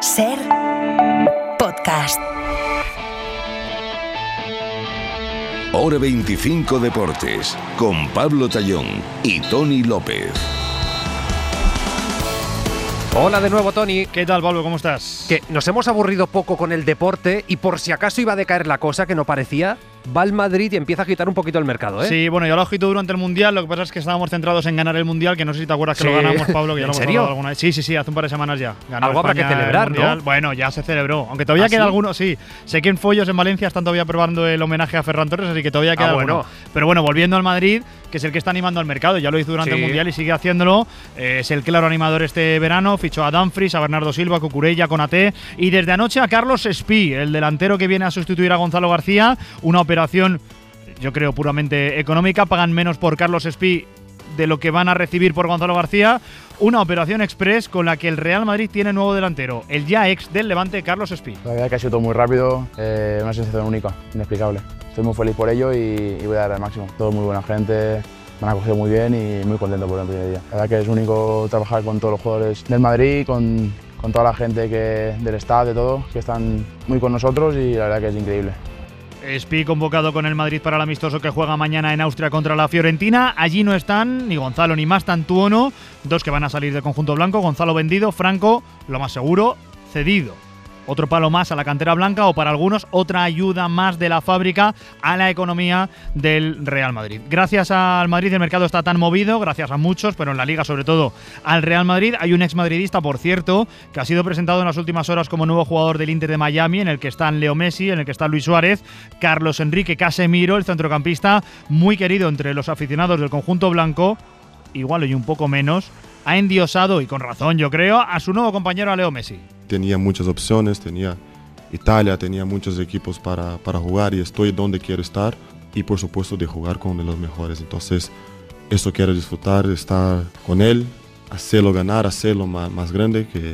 Ser podcast. Hora 25 Deportes, con Pablo Tallón y Tony López. Hola de nuevo, Tony. ¿Qué tal, Pablo? ¿Cómo estás? Que nos hemos aburrido poco con el deporte y por si acaso iba a decaer la cosa, que no parecía, va el Madrid y empieza a agitar un poquito el mercado, ¿eh? Sí, bueno, ya lo agitó durante el Mundial. Lo que pasa es que estábamos centrados en ganar el Mundial, que no sé si te acuerdas que Sí. lo ganamos, Pablo, que ya ¿En lo hemos serio? hablado alguna vez. Sí, hace un par de semanas ya. Ganó Algo habrá que España celebrar, el Mundial. ¿no? Bueno, ya se celebró. Aunque todavía queda ¿sí? alguno, sí. Sé que en Follos, en Valencia, están todavía preparando el homenaje a Ferran Torres, así que todavía queda alguno. bueno. Pero bueno, volviendo al Madrid, que es el que está animando al mercado, ya lo hizo durante Sí. el Mundial y sigue haciéndolo. Es el claro animador este verano. Fichó a Dumfries, a Bernardo Silva, a Cucurella, Konaté y desde anoche a Carlos Espí, el delantero que viene a sustituir a Gonzalo García. Una operación, yo creo, puramente económica. Pagan menos por Carlos Espí de lo que van a recibir por Gonzalo García. Una operación express con la que el Real Madrid tiene nuevo delantero, el ya ex del Levante, Carlos Espí. La verdad que ha sido todo muy rápido, una sensación única, inexplicable. Estoy muy feliz por ello y voy a dar el máximo. Todo muy buena gente, me han acogido muy bien y muy contento por el primer día. La verdad que es único trabajar con todos los jugadores del Madrid, con toda la gente del staff, de todo, que están muy con nosotros y la verdad que es increíble. Espí convocado con el Madrid para el amistoso que juega mañana en Austria contra la Fiorentina. Allí no están ni Gonzalo ni Mastantuono, dos que van a salir del conjunto blanco. Gonzalo vendido, Franco, lo más seguro, cedido. Otro palo más a la cantera blanca o para algunos otra ayuda más de la fábrica a la economía del Real Madrid. Gracias al Madrid el mercado está tan movido, gracias a muchos, pero en la Liga sobre todo al Real Madrid. Hay un exmadridista, por cierto, que ha sido presentado en las últimas horas como nuevo jugador del Inter de Miami, en el que están Leo Messi, en el que está Luis Suárez, Carlos Enrique Casemiro, el centrocampista muy querido entre los aficionados del conjunto blanco, igual y un poco menos, ha endiosado, y con razón yo creo, a su nuevo compañero, a Leo Messi. Tenía muchas opciones, tenía Italia, tenía muchos equipos para jugar y estoy donde quiero estar y por supuesto de jugar con uno de los mejores. Entonces eso quiero disfrutar, estar con él, hacerlo ganar, hacerlo más grande, que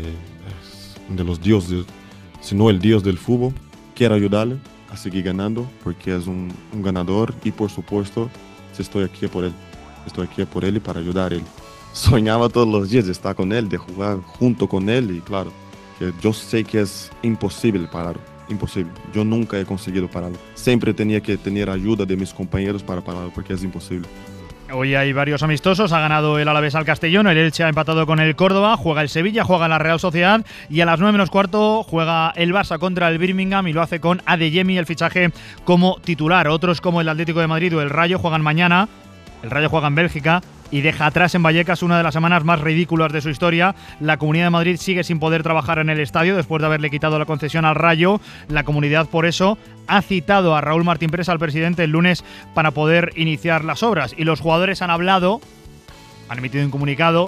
es uno de los dioses, si no el dios del fútbol. Quiero ayudarle a seguir ganando porque es un ganador y por supuesto estoy aquí por él. Estoy aquí por él y para ayudar a él. Soñaba todos los días de estar con él, de jugar junto con él y claro, que yo sé que es imposible pararlo, imposible. Yo nunca he conseguido pararlo. Siempre tenía que tener ayuda de mis compañeros para pararlo porque es imposible. Hoy hay varios amistosos, ha ganado el Alavés al Castellón, el Elche ha empatado con el Córdoba, juega el Sevilla, juega la Real Sociedad y a las 9:15 juega el Barça contra el Birmingham y lo hace con Adeyemi, el fichaje como titular. Otros como el Atlético de Madrid o el Rayo juegan mañana, el Rayo juega en Bélgica y deja atrás en Vallecas una de las semanas más ridículas de su historia. La Comunidad de Madrid sigue sin poder trabajar en el estadio después de haberle quitado la concesión al Rayo. La comunidad, por eso, ha citado a Raúl Martín Presa, al presidente, el lunes para poder iniciar las obras. Y los jugadores han hablado, han emitido un comunicado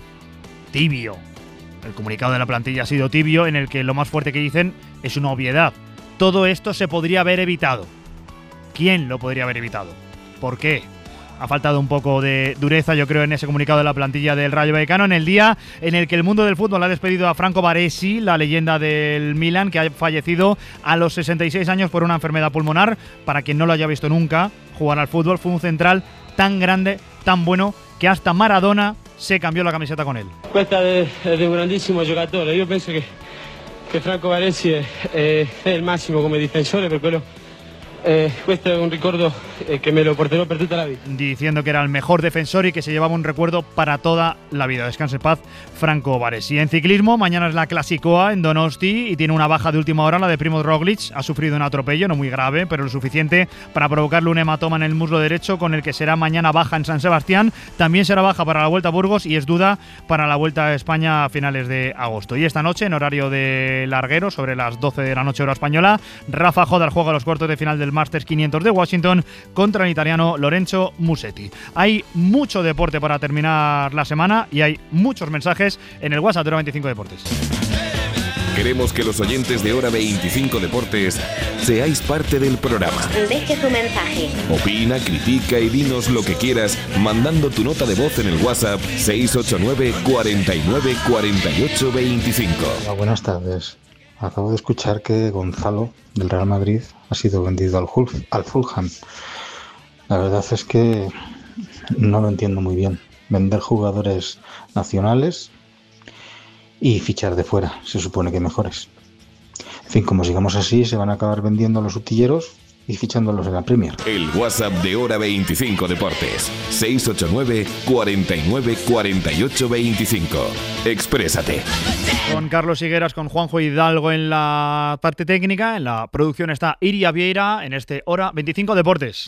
tibio. El comunicado de la plantilla ha sido tibio, en el que lo más fuerte que dicen es una obviedad. Todo esto se podría haber evitado. ¿Quién lo podría haber evitado? ¿Por qué? Ha faltado un poco de dureza, yo creo, en ese comunicado de la plantilla del Rayo Vallecano, en el día en el que el mundo del fútbol ha despedido a Franco Baresi, la leyenda del Milan, que ha fallecido a los 66 años por una enfermedad pulmonar. Para quien no lo haya visto nunca jugar al fútbol, fue un central tan grande, tan bueno, que hasta Maradona se cambió la camiseta con él. Questa è di un grandissimo giocatore. Io penso che Franco Baresi è il massimo come difensore, per quello questo è un ricordo que me lo porterò per tutta la vida. Diciendo que era el mejor defensor y que se llevaba un recuerdo para toda la vida. Descanse en paz, Franco Baresi. En ciclismo, mañana es la Clasicoa en Donosti y tiene una baja de última hora, la de Primoz Roglic. Ha sufrido un atropello, no muy grave, pero lo suficiente para provocarle un hematoma en el muslo derecho, con el que será mañana baja en San Sebastián. También será baja para la Vuelta a Burgos y es duda para la Vuelta a España a finales de agosto. Y esta noche, en horario de larguero, sobre las 12 de la noche hora española, Rafa Jodar juega los cuartos de final del Masters 500 de Washington contra el italiano Lorenzo Musetti. Hay mucho deporte para terminar la semana y hay muchos mensajes en el WhatsApp de Hora 25 Deportes. Queremos que los oyentes de Hora 25 Deportes seáis parte del programa. Deje su mensaje. Opina, critica y dinos lo que quieras mandando tu nota de voz en el WhatsApp 689 49 48 25. Hola, buenas tardes. Acabo de escuchar que Gonzalo del Real Madrid ha sido vendido al Fulham. La verdad es que no lo entiendo muy bien. Vender jugadores nacionales y fichar de fuera, se supone que mejores. En fin, como sigamos así, se van a acabar vendiendo los utilleros y fichándolos en la Premier. El WhatsApp de Hora 25 Deportes. 689 49 48 25. Exprésate. Con Carlos Higueras, con Juanjo Hidalgo en la parte técnica. En la producción está Iria Vieira en este Hora 25 Deportes.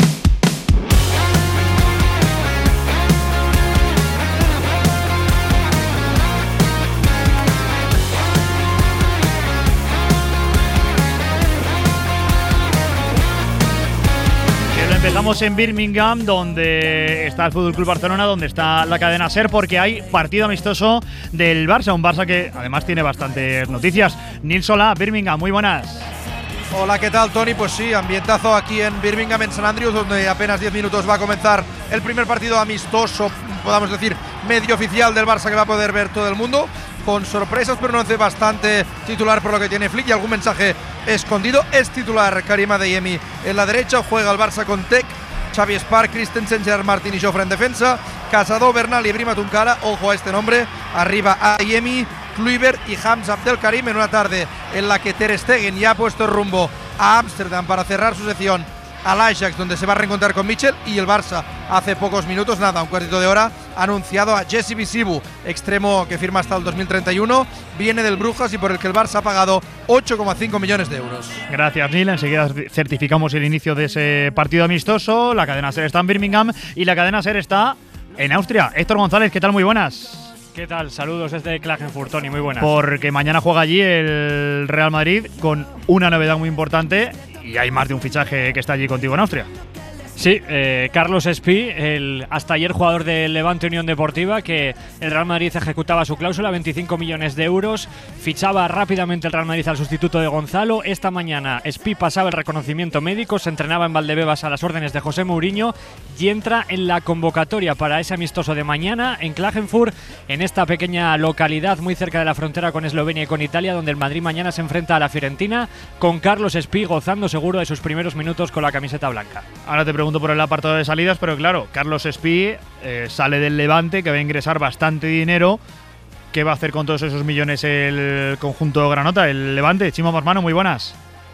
Empezamos en Birmingham, donde está el FC Barcelona, donde está la cadena SER, porque hay partido amistoso del Barça, un Barça que además tiene bastantes noticias. Nils Solà, Birmingham, muy buenas. Hola, ¿qué tal, Tony? Pues sí, ambientazo aquí en Birmingham, en St. Andrews, donde apenas 10 minutos va a comenzar el primer partido amistoso, podamos decir, medio oficial del Barça, que va a poder ver todo el mundo, con sorpresas, pero no hace bastante titular por lo que tiene Flick y algún mensaje escondido. Es titular Karim Adeyemi en la derecha, juega el Barça con Tec, Xavi Spark, Christensen, Gerard Martín y Jofre en defensa, Casado, Bernal y Brima Tunkara, ojo a este nombre, arriba Adeyemi, Kluivert y Hamza Abdelkarim, en una tarde en la que Ter Stegen ya ha puesto rumbo a Ámsterdam para cerrar su sección al Ajax, donde se va a reencontrar con Mitchell, y el Barça hace pocos minutos, nada, un cuartito de hora, ha anunciado a Jesse Bisibu, extremo que firma hasta el 2031, viene del Brujas y por el que el Barça ha pagado 8,5 millones de euros. Gracias, Neil. Enseguida certificamos el inicio de ese partido amistoso. La cadena SER está en Birmingham y la cadena SER está en Austria. Héctor González, ¿qué tal? Muy buenas. ¿Qué tal? Saludos desde Klagenfurt, Tony, muy buenas. Porque mañana juega allí el Real Madrid con una novedad muy importante y hay más de un fichaje que está allí contigo en Austria. Sí, Carlos Espí, el hasta ayer jugador del Levante Unión Deportiva, que el Real Madrid ejecutaba su cláusula, 25 millones de euros, fichaba rápidamente el Real Madrid al sustituto de Gonzalo. Esta mañana Espí pasaba el reconocimiento médico, se entrenaba en Valdebebas a las órdenes de José Mourinho y entra en la convocatoria para ese amistoso de mañana en Klagenfurt, en esta pequeña localidad muy cerca de la frontera con Eslovenia y con Italia, donde el Madrid mañana se enfrenta a la Fiorentina, con Carlos Espí gozando seguro de sus primeros minutos con la camiseta blanca. Ahora te pregunto por el apartado de salidas, pero claro, Carlos Espí sale del Levante, que va a ingresar bastante dinero. ¿Qué va a hacer con todos esos millones el conjunto granota, el Levante? Chimo Marmano, muy buenas.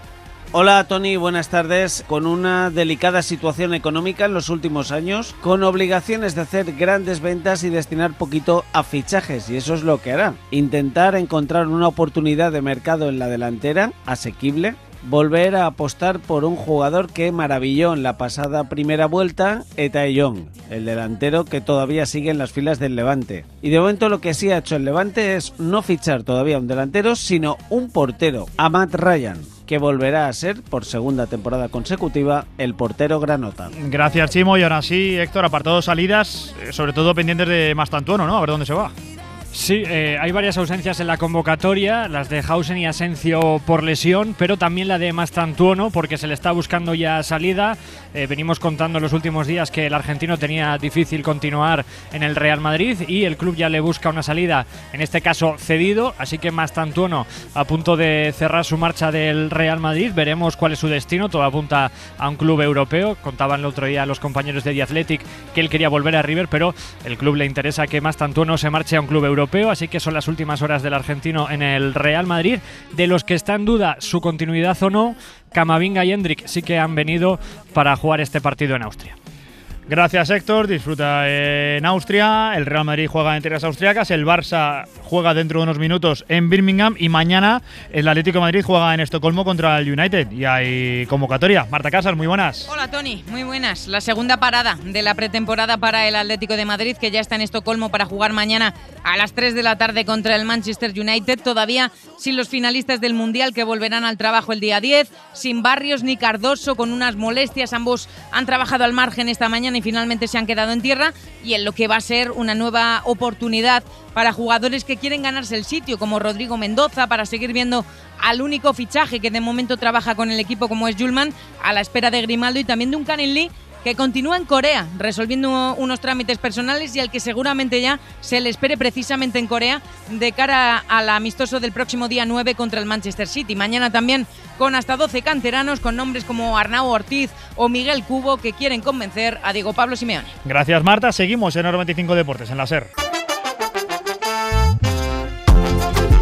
Hola Tony, buenas tardes. Con una delicada situación económica en los últimos años, con obligaciones de hacer grandes ventas y destinar poquito a fichajes, y eso es lo que hará. Intentar encontrar una oportunidad de mercado en la delantera, asequible, volver a apostar por un jugador que maravilló en la pasada primera vuelta, Etae Young, el delantero que todavía sigue en las filas del Levante. Y de momento lo que sí ha hecho el Levante es no fichar todavía un delantero, sino un portero, Amat Ryan, que volverá a ser, por segunda temporada consecutiva, el portero granota. Gracias, Chimo. Y ahora sí, Héctor, apartado salidas, sobre todo pendientes de Mastantuono, ¿no? A ver dónde se va. Sí, hay varias ausencias en la convocatoria, las de Hausen y Asencio por lesión, pero también la de Mastantuono, porque se le está buscando ya salida. Venimos contando en los últimos días que el argentino tenía difícil continuar en el Real Madrid y el club ya le busca una salida, en este caso cedido, así que Mastantuono a punto de cerrar su marcha del Real Madrid. Veremos cuál es su destino, todo apunta a un club europeo. Contaban el otro día los compañeros de The Athletic que él quería volver a River, pero el club le interesa que Mastantuono se marche a un club europeo. Así que son las últimas horas del argentino en el Real Madrid. De los que está en duda su continuidad o no, Camavinga y Hendrik sí que han venido para jugar este partido en Austria. Gracias, Héctor. Disfruta en Austria. El Real Madrid juega en tierras austriacas. El Barça juega dentro de unos minutos en Birmingham. Y mañana el Atlético de Madrid juega en Estocolmo contra el United. Y hay convocatoria. Marta Casas, muy buenas. Hola, Tony. Muy buenas. La segunda parada de la pretemporada para el Atlético de Madrid, que ya está en Estocolmo para jugar mañana a las 3 de la tarde contra el Manchester United. Todavía sin los finalistas del Mundial, que volverán al trabajo el día 10. Sin Barrios ni Cardoso, con unas molestias. Ambos han trabajado al margen esta mañana y finalmente se han quedado en tierra, y en lo que va a ser una nueva oportunidad para jugadores que quieren ganarse el sitio, como Rodrigo Mendoza, para seguir viendo al único fichaje que de momento trabaja con el equipo, como es Julman, a la espera de Grimaldo, y también de un Kang-in Lee que continúa en Corea resolviendo unos trámites personales y al que seguramente ya se le espere precisamente en Corea de cara al amistoso del próximo día 9 contra el Manchester City. Mañana también con hasta 12 canteranos, con nombres como Arnau Ortiz o Miguel Cubo, que quieren convencer a Diego Pablo Simeone. Gracias, Marta. Seguimos en Hora 25 Deportes, en la SER.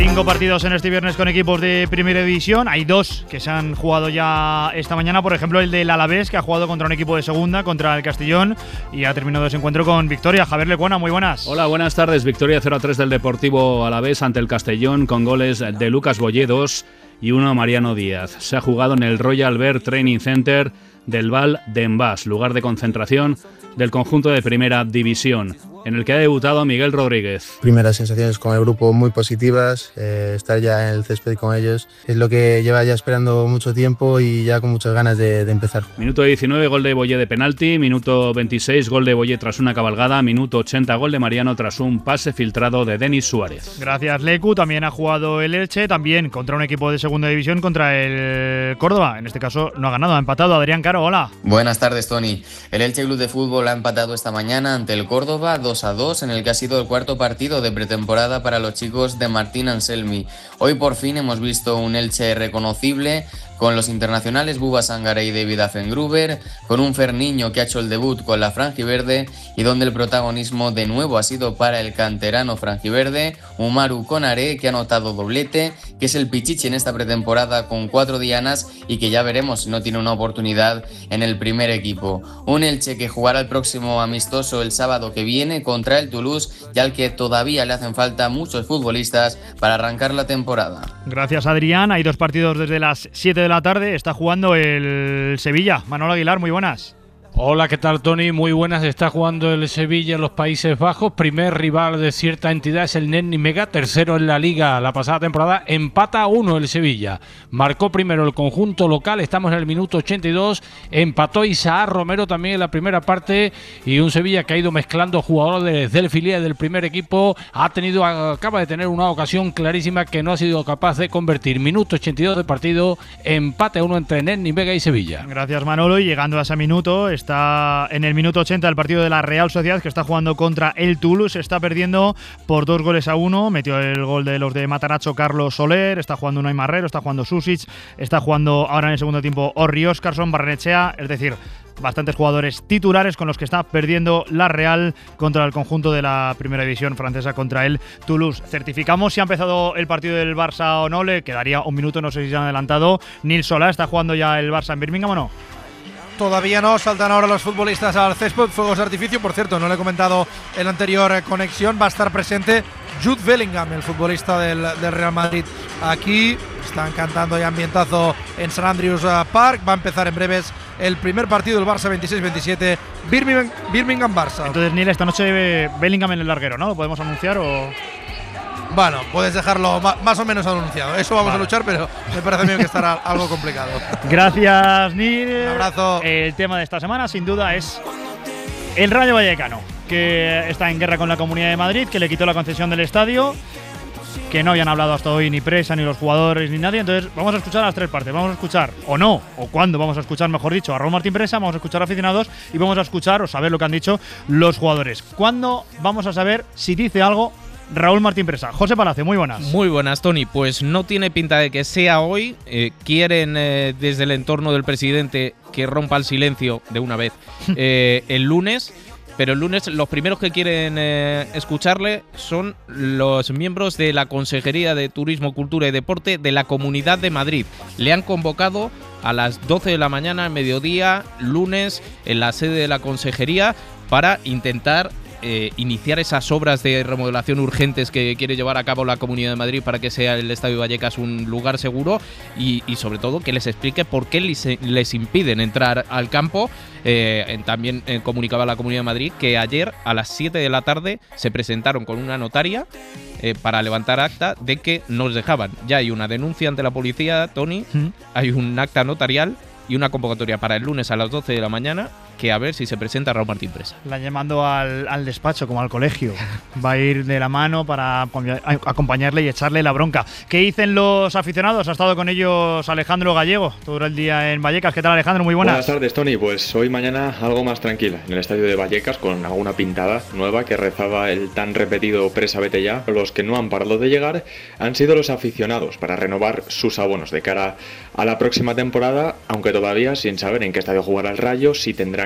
5 partidos en este viernes con equipos de Primera División. Hay 2 que se han jugado ya esta mañana. Por ejemplo, el del Alavés, que ha jugado contra un equipo de segunda, contra el Castellón, y ha terminado ese encuentro con victoria. Javier Lecuona, muy buenas. Hola, buenas tardes. Victoria 0-3 del Deportivo Alavés ante el Castellón, con goles de Lucas Boyé 2 y 1 Mariano Díaz. Se ha jugado en el Royal Bear Training Center del Val d'Envàs, lugar de concentración del conjunto de Primera División, en el que ha debutado Miguel Rodríguez. Primeras sensaciones con el grupo muy positivas, estar ya en el césped con ellos es lo que lleva ya esperando mucho tiempo y ya con muchas ganas de empezar. Minuto 19, gol de Boyé de penalti. Minuto 26, gol de Boyé tras una cabalgada. Minuto 80, gol de Mariano tras un pase filtrado de Denis Suárez. Gracias, Lecu. También ha jugado el Elche, también contra un equipo de segunda división, contra el Córdoba. En este caso no ha ganado, ha empatado. Adrián Caro, hola. Buenas tardes, Tony. El Elche Club de Fútbol ha empatado esta mañana ante el Córdoba 2-2, en el que ha sido el cuarto partido de pretemporada para los chicos de Martín Anselmi. Hoy por fin hemos visto un Elche reconocible, con los internacionales Buba Sangare y David Affengruber, con un Ferniño que ha hecho el debut con la franjiverde y donde el protagonismo de nuevo ha sido para el canterano franjiverde, Umaru Konaré, que ha anotado doblete, que es el pichichi en esta pretemporada con 4 dianas y que ya veremos si no tiene una oportunidad en el primer equipo. Un Elche que jugará el próximo amistoso el sábado que viene contra el Toulouse y al que todavía le hacen falta muchos futbolistas para arrancar la temporada. Gracias, Adrián. Hay 2 partidos desde las 7 de la tarde. Está jugando el Sevilla. Manolo Aguilar, muy buenas. Hola, ¿qué tal, Tony? Muy buenas. Está jugando el Sevilla en los Países Bajos. Primer rival de cierta entidad es el Nen Nimega, tercero en la Liga la pasada temporada. Empata 1 el Sevilla. Marcó primero el conjunto local. Estamos en el minuto 82. Empató Isaac Romero también en la primera parte. Y un Sevilla que ha ido mezclando jugadores del filial del primer equipo. Acaba de tener una ocasión clarísima que no ha sido capaz de convertir. Minuto 82 de partido. Empate 1 entre Nen Nimega y Sevilla. Gracias, Manolo. Y llegando a ese minuto, está en el minuto 80 el partido de la Real Sociedad, que está jugando contra el Toulouse. Está perdiendo por 2-1. Metió el gol de los de Matarazzo Carlos Soler. Está jugando Unai Marrero, está jugando Susic, está jugando ahora en el segundo tiempo Orri Óscarson, Barrenechea. Es decir, bastantes jugadores titulares con los que está perdiendo la Real contra el conjunto de la Primera División francesa, contra el Toulouse. Certificamos si ha empezado el partido del Barça o no. Le quedaría un minuto, no sé si se han adelantado. Nils Solá, ¿está jugando ya el Barça en Birmingham o no? Todavía no, saltan ahora los futbolistas al césped, fuegos de artificio. Por cierto, no le he comentado en la anterior conexión, va a estar presente Jude Bellingham, el futbolista del Real Madrid. Aquí están cantando ya ambientazo en St. Andrews Park. Va a empezar en breves el primer partido del Barça 26-27, Birmingham-Barça. Entonces, Neil, esta noche Bellingham en el larguero, ¿no? ¿Lo podemos anunciar o...? Bueno, puedes dejarlo más o menos anunciado. Eso vamos a luchar, pero me parece a mí que estará algo complicado. Gracias, Nil. Un abrazo. El tema de esta semana, sin duda, es el Rayo Vallecano, que está en guerra con la Comunidad de Madrid, que le quitó la concesión del estadio, que no habían hablado hasta hoy ni prensa, ni los jugadores, ni nadie. Entonces vamos a escuchar las 3 partes. Vamos a escuchar, o no, o cuándo vamos a escuchar, mejor dicho, a Raúl Martín Presa, vamos a escuchar a aficionados y vamos a escuchar o saber lo que han dicho los jugadores. ¿Cuándo vamos a saber si dice algo Raúl Martín Presa? José Palacio, muy buenas. Muy buenas, Tony. Pues no tiene pinta de que sea hoy. Quieren desde el entorno del presidente que rompa el silencio de una vez el lunes. Pero el lunes los primeros que quieren escucharle son los miembros de la Consejería de Turismo, Cultura y Deporte de la Comunidad de Madrid. Le han convocado a las 12 de la mañana, al mediodía, lunes, en la sede de la Consejería, para intentar iniciar esas obras de remodelación urgentes que quiere llevar a cabo la Comunidad de Madrid para que sea el Estadio Vallecas un lugar seguro y sobre todo que les explique por qué les impiden entrar al campo. También comunicaba la Comunidad de Madrid que ayer a las 7 de la tarde se presentaron con una notaria para levantar acta de que nos dejaban. Ya hay una denuncia ante la policía, Tony, hay un acta notarial y una convocatoria para el lunes a las 12 de la mañana, que a ver si se presenta Raúl Martín Presa. La llamando al despacho, como al colegio. Va a ir de la mano para acompañarle y echarle la bronca. ¿Qué dicen los aficionados? Ha estado con ellos Alejandro Gallego todo el día en Vallecas. ¿Qué tal, Alejandro? Muy buenas. Buenas tardes, Tony. Pues hoy mañana algo más tranquila en el estadio de Vallecas, con alguna pintada nueva que rezaba el tan repetido Presa vete ya. Los que no han parado de llegar han sido los aficionados para renovar sus abonos de cara a la próxima temporada, aunque todavía sin saber en qué estadio jugará el Rayo, si tendrán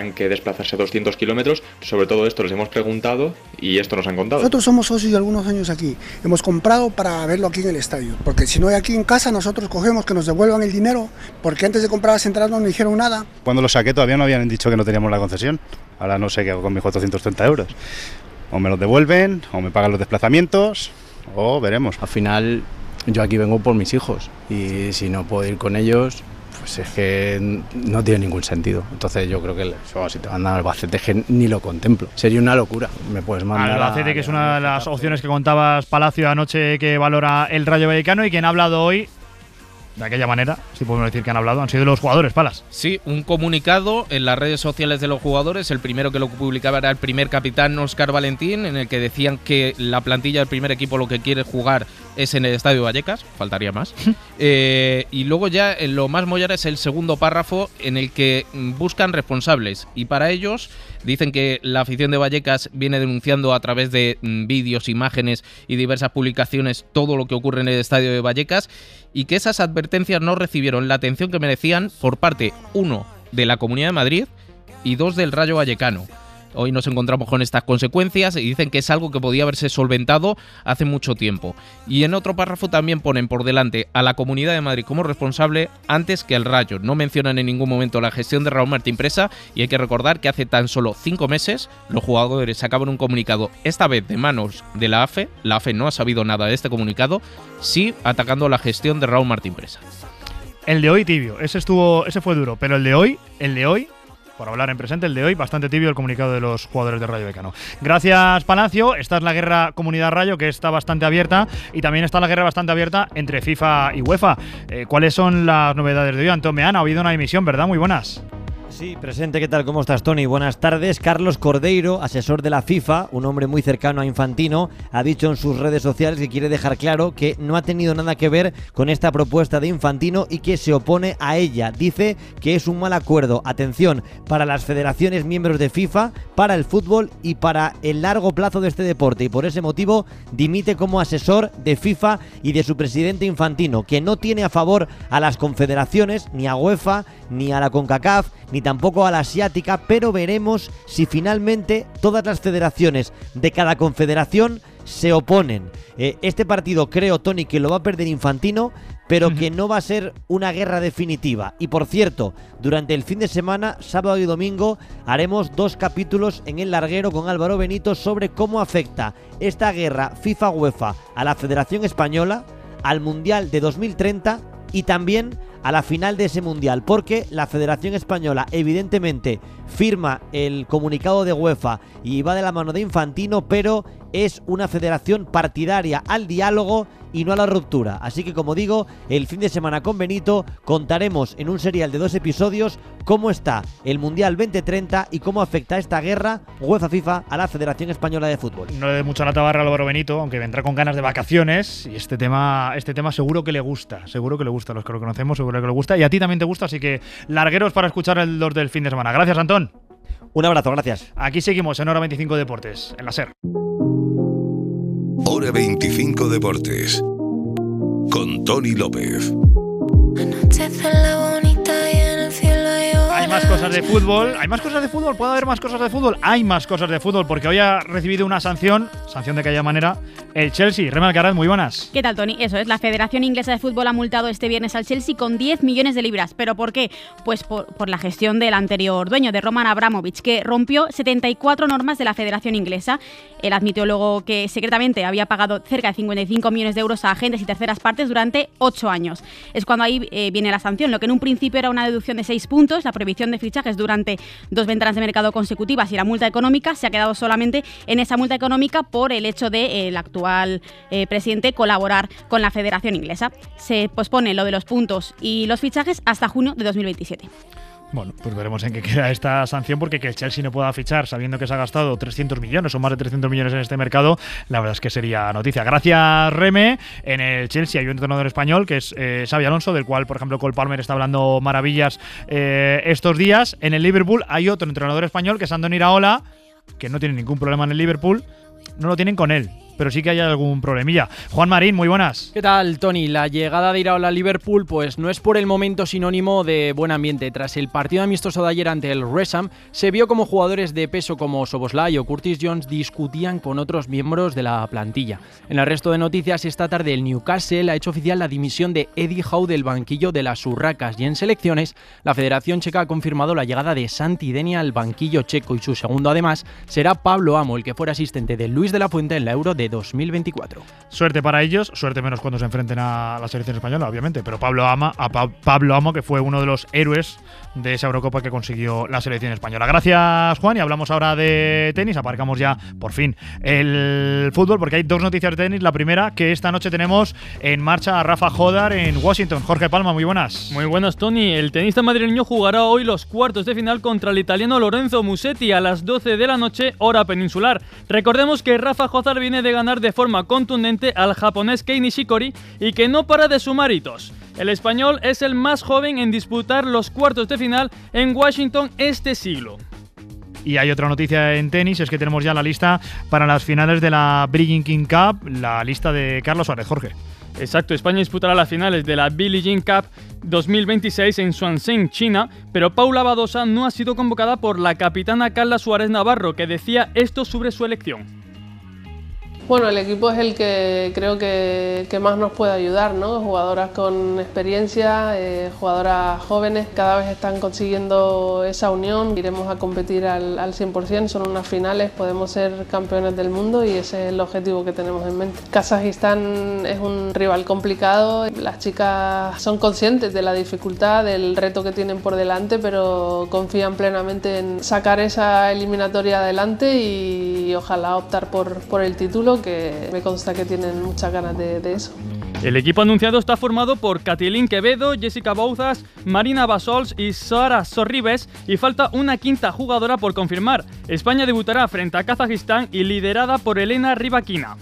tendrán que desplazarse 200 kilómetros. Sobre todo esto les hemos preguntado y esto nos han contado. Nosotros somos socios de algunos años aquí. Hemos comprado para verlo aquí en el estadio, porque si no hay aquí en casa, nosotros cogemos que nos devuelvan el dinero, porque antes de comprar las entradas no me dijeron nada. Cuando lo saqué todavía no habían dicho que no teníamos la concesión. Ahora no sé qué hago con mis 430 euros. O me los devuelven, o me pagan los desplazamientos, o veremos. Al final yo aquí vengo por mis hijos y si no puedo ir con ellos, pues es que no tiene ningún sentido. Entonces yo creo que si te mandan al Albacete, que ni lo contemplo. Sería una locura. Me puedes mandar al Albacete, que es una de las opciones que contabas, Palacio, anoche, que valora el Rayo Vallecano, y quien ha hablado hoy de aquella manera, si podemos decir que han hablado, han sido los jugadores, Palas. Sí, un comunicado en las redes sociales de los jugadores. El primero que lo publicaba era el primer capitán, Óscar Valentín, en el que decían que la plantilla del primer equipo lo que quiere jugar es en el Estadio Vallecas, faltaría más. Y luego ya lo más mollar es el segundo párrafo, en el que buscan responsables, y para ellos dicen que la afición de Vallecas viene denunciando a través de vídeos, imágenes y diversas publicaciones todo lo que ocurre en el Estadio de Vallecas, y que esas advertencias no recibieron la atención que merecían por parte, 1, de la Comunidad de Madrid y 2, del Rayo Vallecano. Hoy nos encontramos con estas consecuencias y dicen que es algo que podía haberse solventado hace mucho tiempo. Y en otro párrafo también ponen por delante a la Comunidad de Madrid como responsable antes que al Rayo. No mencionan en ningún momento la gestión de Raúl Martín Presa, y hay que recordar que hace tan solo 5 meses los jugadores sacaban un comunicado, esta vez de manos de la AFE. La AFE no ha sabido nada de este comunicado, sí atacando la gestión de Raúl Martín Presa. El de hoy tibio, ese fue duro, pero el de hoy, por hablar en presente, el de hoy, bastante tibio el comunicado de los jugadores de Rayo Vallecano. Gracias, Palacio. Esta es la guerra Comunidad Rayo, que está bastante abierta, y también está la guerra bastante abierta entre FIFA y UEFA. ¿Cuáles son las novedades de hoy? Antón Meana, ha habido una emisión, ¿verdad? Muy buenas. Sí, presente, ¿qué tal? ¿Cómo estás, Tony? Buenas tardes. Carlos Cordeiro, asesor de la FIFA, un hombre muy cercano a Infantino, ha dicho en sus redes sociales que quiere dejar claro que no ha tenido nada que ver con esta propuesta de Infantino y que se opone a ella. Dice que es un mal acuerdo, atención, para las federaciones miembros de FIFA, para el fútbol y para el largo plazo de este deporte, y por ese motivo dimite como asesor de FIFA y de su presidente Infantino, que no tiene a favor a las confederaciones, ni a UEFA, ni a la CONCACAF, ni tampoco a la asiática, pero veremos si finalmente todas las federaciones de cada confederación se oponen. Este partido creo, Tony, que lo va a perder Infantino, pero que no va a ser una guerra definitiva. Y por cierto, durante el fin de semana, sábado y domingo, haremos 2 capítulos en El Larguero con Álvaro Benito sobre cómo afecta esta guerra FIFA-UEFA a la Federación Española, al Mundial de 2030 y también a la final de ese Mundial, porque la Federación Española evidentemente firma el comunicado de UEFA y va de la mano de Infantino, pero es una federación partidaria al diálogo y no a la ruptura. Así que, como digo, el fin de semana con Benito contaremos en un serial de 2 episodios cómo está el Mundial 2030 y cómo afecta esta guerra UEFA-FIFA a la Federación Española de Fútbol. No le dé mucha la tabarra a Álvaro Benito, aunque vendrá con ganas de vacaciones, y este tema seguro que le gusta, a los que lo conocemos seguro que le gusta, y a ti también te gusta, así que largueros para escuchar los del fin de semana. Gracias, Antón. Un abrazo, gracias. Aquí seguimos en Hora 25 Deportes, en la SER. Hora 25 Deportes con Tony López. Hay más cosas de fútbol. ¿Hay más cosas de fútbol? ¿Puede haber más cosas de fútbol? Hay más cosas de fútbol, porque hoy ha recibido una sanción de aquella manera el Chelsea. Rema Alcaraz, muy buenas. ¿Qué tal, Tony? Eso es, la Federación Inglesa de Fútbol ha multado este viernes al Chelsea con 10 millones de libras. ¿Pero por qué? Pues por la gestión del anterior dueño, de Roman Abramovich, que rompió 74 normas de la Federación Inglesa. Él admitió luego que secretamente había pagado cerca de 55 millones de euros a agentes y terceras partes durante 8 años. Es cuando ahí viene la sanción. Lo que en un principio era una deducción de 6 puntos, la prohibición de fichajes durante 2 ventanas de mercado consecutivas y la multa económica, se ha quedado solamente en esa multa económica por el hecho de el actual presidente colaborar con la Federación Inglesa. Se pospone lo de los puntos y los fichajes hasta junio de 2027. Bueno, pues veremos en qué queda esta sanción, porque que el Chelsea no pueda fichar sabiendo que se ha gastado 300 millones o más de 300 millones en este mercado, la verdad es que sería noticia. Gracias, Reme. En el Chelsea hay un entrenador español que es Xabi Alonso, del cual, por ejemplo, Cole Palmer está hablando maravillas estos días. En el Liverpool hay otro entrenador español que es Andoni Iraola, que no tiene ningún problema en el Liverpool. No lo tienen con él. pero sí que hay algún problemilla. Juan Marín, muy buenas. ¿Qué tal, Tony? La llegada de Iraola a Liverpool pues no es por el momento sinónimo de buen ambiente. Tras el partido amistoso de ayer ante el West Ham, se vio como jugadores de peso como Szoboszlai o Curtis Jones discutían con otros miembros de la plantilla. En el resto de noticias, esta tarde el Newcastle ha hecho oficial la dimisión de Eddie Howe del banquillo de las Urracas, y en selecciones la Federación Checa ha confirmado la llegada de Santi Denia al banquillo checo, y su segundo además será Pablo Amo, el que fuera asistente de Luis de la Fuente en la Euro de 2024. Suerte para ellos, suerte menos cuando se enfrenten a la selección española, obviamente, pero Pablo Amo, que fue uno de los héroes de esa Eurocopa que consiguió la selección española. Gracias, Juan, y hablamos ahora de tenis. Aparcamos ya, por fin, el fútbol, porque hay dos noticias de tenis. La primera, que esta noche tenemos en marcha a Rafa Jodar en Washington. Jorge Palma, muy buenas. Muy buenas, Tony. El tenista madrileño jugará hoy los cuartos de final contra el italiano Lorenzo Musetti a las 12 de la noche, hora peninsular. Recordemos que Rafa Jodar viene de ganar de forma contundente al japonés Kei Nishikori y que no para de sumar hitos. El español es el más joven en disputar los cuartos de final en Washington este siglo. Y hay otra noticia en tenis, es que tenemos ya la lista para las finales de la Billie Jean King Cup, la lista de Carlos Suárez. Jorge. Exacto, España disputará las finales de la Billie Jean Cup 2026 en Swansea, China, pero Paula Badosa no ha sido convocada por la capitana Carla Suárez Navarro, que decía esto sobre su elección. Bueno, el equipo es el que creo que más nos puede ayudar, ¿no? Jugadoras con experiencia, jugadoras jóvenes, cada vez están consiguiendo esa unión. Iremos a competir al 100%, son unas finales, podemos ser campeones del mundo y ese es el objetivo que tenemos en mente. Kazajistán es un rival complicado, las chicas son conscientes de la dificultad, del reto que tienen por delante, pero confían plenamente en sacar esa eliminatoria adelante y ojalá optar por el título, que me consta que tienen muchas ganas de eso. El equipo anunciado está formado por Katilin Quevedo, Jessica Bouzas, Marina Basols y Sara Sorribes, y falta una quinta jugadora por confirmar. España debutará frente a Kazajistán y liderada por Elena Rybakina.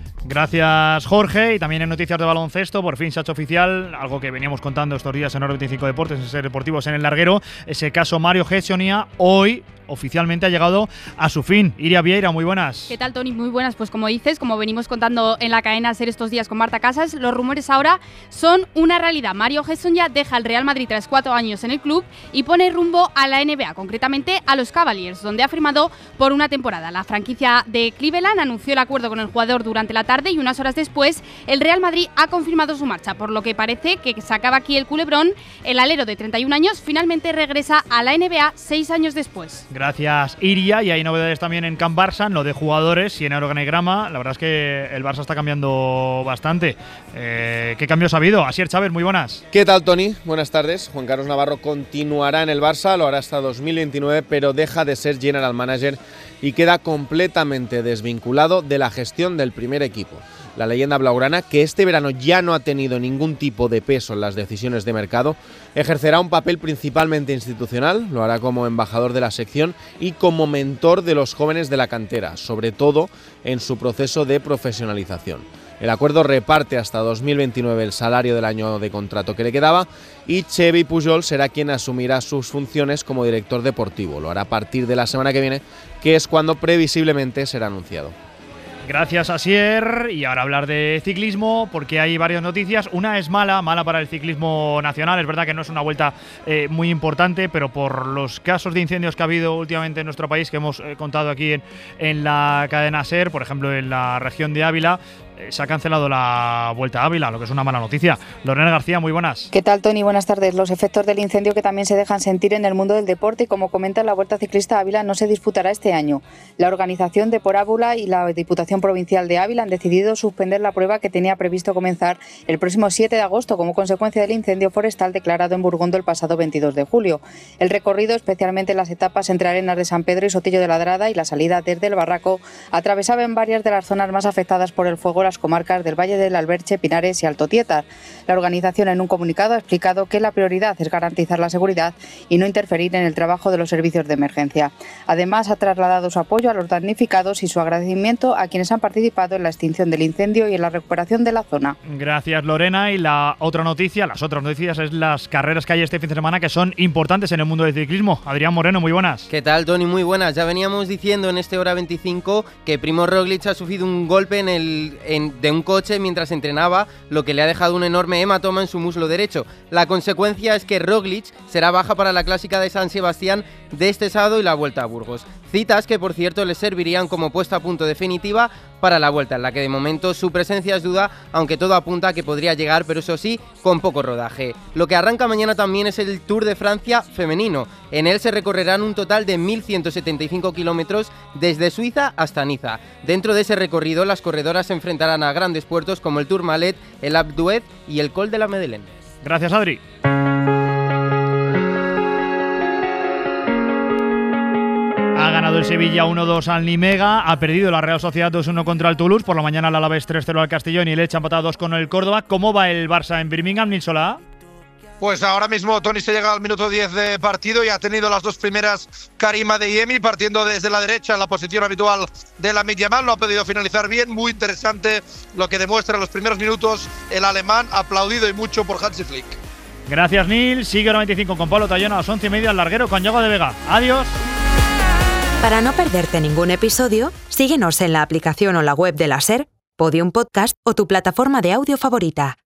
Gracias, Jorge. Y también en noticias de baloncesto, por fin se ha hecho oficial algo que veníamos contando estos días en Hora 25 Deportes, en Ser Deportivos en el Larguero, ese caso Mario Hezonja. Hoy oficialmente ha llegado a su fin. Iria Vieira, muy buenas. ¿Qué tal, Tony? Muy buenas. Pues como dices, como venimos contando en la cadena SER estos días con Marta Casas, los rumores ahora son una realidad. Mario Hezonja deja el Real Madrid tras 4 años en el club y pone rumbo a la NBA, concretamente a los Cavaliers, donde ha firmado por una temporada. La franquicia de Cleveland anunció el acuerdo con el jugador durante la tarde y unas horas después el Real Madrid ha confirmado su marcha, por lo que parece que se acaba aquí el culebrón. El alero de 31 años finalmente regresa a la NBA 6 años después. Gracias, Iria. Y hay novedades también en Can Barça, no de jugadores y en el organigrama. La verdad es que el Barça está cambiando bastante. ¿Qué cambios ha habido? Asier Chávez, muy buenas. ¿Qué tal, Tony? Buenas tardes. Juan Carlos Navarro continuará en el Barça, lo hará hasta 2029, pero deja de ser general manager y queda completamente desvinculado de la gestión del primer equipo. La leyenda blaugrana, que este verano ya no ha tenido ningún tipo de peso en las decisiones de mercado, ejercerá un papel principalmente institucional, lo hará como embajador de la sección y como mentor de los jóvenes de la cantera, sobre todo en su proceso de profesionalización. El acuerdo reparte hasta 2029 el salario del año de contrato que le quedaba y Xevi Pujol será quien asumirá sus funciones como director deportivo. Lo hará a partir de la semana que viene, que es cuando previsiblemente será anunciado. Gracias, Asier. Y ahora hablar de ciclismo, porque hay varias noticias. Una es mala para el ciclismo nacional. Es verdad que no es una vuelta muy importante, pero por los casos de incendios que ha habido últimamente en nuestro país, que hemos contado aquí en la cadena SER, por ejemplo en la región de Ávila, se ha cancelado la Vuelta a Ávila, lo que es una mala noticia. Lorena García, muy buenas. ¿Qué tal, Tony? Buenas tardes. Los efectos del incendio que también se dejan sentir en el mundo del deporte y, como comenta, la Vuelta Ciclista a Ávila no se disputará este año. La organización de Por Ávila y la Diputación Provincial de Ávila han decidido suspender la prueba que tenía previsto comenzar el próximo 7 de agosto como consecuencia del incendio forestal declarado en Burgondo el pasado 22 de julio. El recorrido, especialmente las etapas entre Arenas de San Pedro y Sotillo de Ladrada y la salida desde el Barraco, atravesaba en varias de las zonas más afectadas por el fuego las comarcas del Valle del Alberche, Pinares y Alto Tietar. La organización en un comunicado ha explicado que la prioridad es garantizar la seguridad y no interferir en el trabajo de los servicios de emergencia. Además, ha trasladado su apoyo a los damnificados y su agradecimiento a quienes han participado en la extinción del incendio y en la recuperación de la zona. Gracias, Lorena. Y las otras noticias es las carreras que hay este fin de semana que son importantes en el mundo del ciclismo. Adrián Moreno, muy buenas. ¿Qué tal, Tony? Muy buenas. Ya veníamos diciendo en este Hora 25 que Primo Roglic ha sufrido un golpe de un coche mientras entrenaba, lo que le ha dejado un enorme hematoma en su muslo derecho. La consecuencia es que Roglic será baja para la clásica de San Sebastián de este sábado y la Vuelta a Burgos. Citas que, por cierto, le servirían como puesta a punto definitiva para la Vuelta, en la que de momento su presencia es duda, aunque todo apunta a que podría llegar, pero eso sí, con poco rodaje. Lo que arranca mañana también es el Tour de Francia femenino. En él se recorrerán un total de 1.175 kilómetros desde Suiza hasta Niza. Dentro de ese recorrido, las corredoras se enfrentarán a grandes puertos como el Tourmalet, el Alpe d'Huez y el Col de la Madeleine. Gracias, Adri. Ha ganado el Sevilla 1-2 al Nimega, ha perdido la Real Sociedad 2-1 contra el Toulouse, por la mañana el Alavés 3-0 al Castellón y el Elche ha empatado 2 con el Córdoba. ¿Cómo va el Barça en Birmingham, Nil Solá? Pues ahora mismo Tony se llega al minuto 10 de partido y ha tenido las dos primeras Karim Adeyemi partiendo desde la derecha en la posición habitual de Lamine Yamal. No ha podido finalizar bien, muy interesante lo que demuestra en los primeros minutos el alemán, aplaudido y mucho por Hansi Flick. Gracias, Nil. Sigue Hora 25 con Pablo Tallón a las 11:30 al larguero con Yago de Vega. Adiós. Para no perderte ningún episodio, síguenos en la aplicación o la web de la SER, Podium Podcast o tu plataforma de audio favorita.